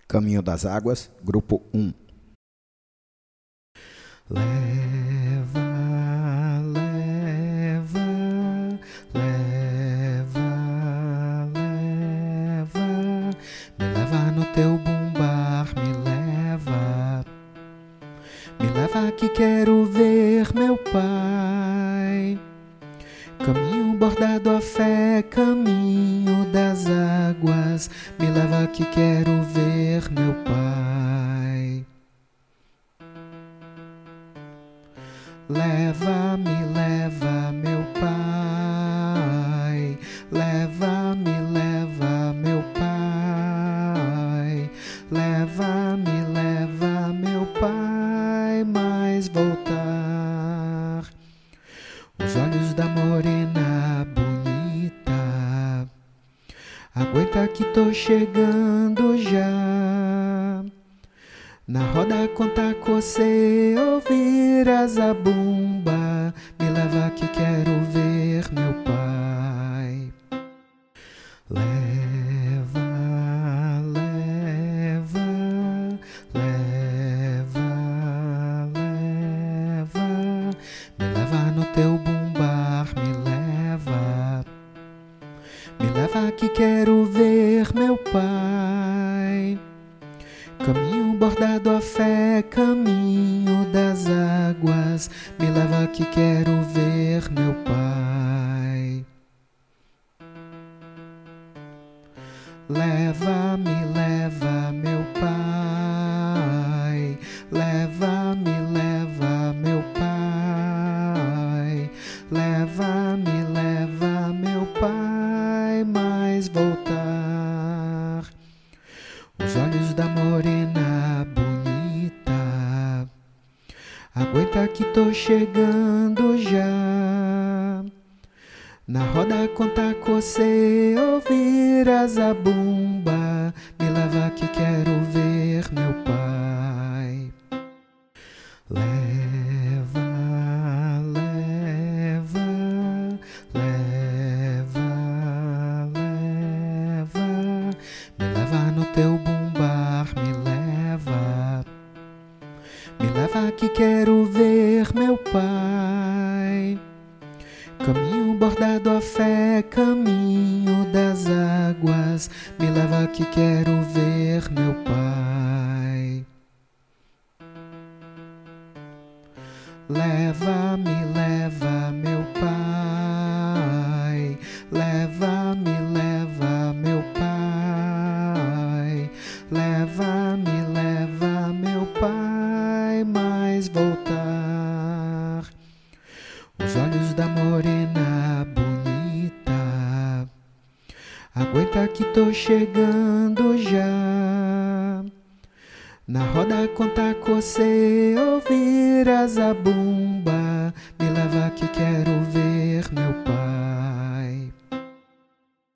Caminho das Águas, Grupo 1. Leva, leva, leva, leva, me leva no teu bumbar, me leva que quero ver meu pai. Caminho bordado a fé, caminho das águas, me leva que quero ver meu pai. Leva-me, leva meu pai, leva-me, leva meu pai, leva-me, leva meu pai, mas voltar. Os olhos da morena bonita, aguenta que tô chegando já. Na roda conta cocê, ouvir a zabumba, me leva que quero ver meu pai. Leva, leva, leva, leva, me leva no teu bumbar, me leva que quero ver meu pai. Caminho bordado a fé, caminho das águas, me leva que quero ver meu pai. Leva-me, leva meu pai, leva-me, leva meu pai, leva-me, leva meu pai, mas voltar. Os olhos da morena bonita, aguenta que tô chegando já. Na roda conta cocê, ouvir a zabumba, me leva que quero ver meu pai. Leva, leva, leva, leva, me leva no teu bumbar, me leva que quero ver meu pai. Caminho bordado a fé, caminho das águas, me leva que quero ver meu pai. Leva-me, leva meu pai, leva-me, leva meu pai, leva-me, leva meu pai, mas voltar. Os olhos da morena bonita, aguenta que tô chegando já. Na roda conta cocê, ouvir a zabumba, me leva que quero ver meu pai.